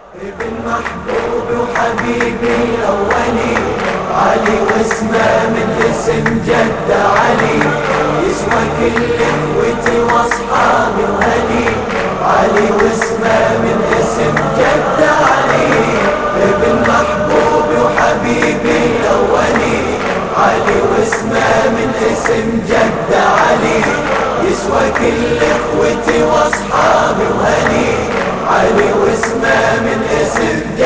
ابن محبوب وحبيبي الأولي علي، واسمه من اسم جد علي، يسوى كل اخوتي واصحابي وهلي. علي واسمه من اسم جد علي، ابن محبوب وحبيبي الأولي علي، واسمه من اسم جد علي، يسوى كل اخوتي واصحابي وهلي. علي واسمه من اسم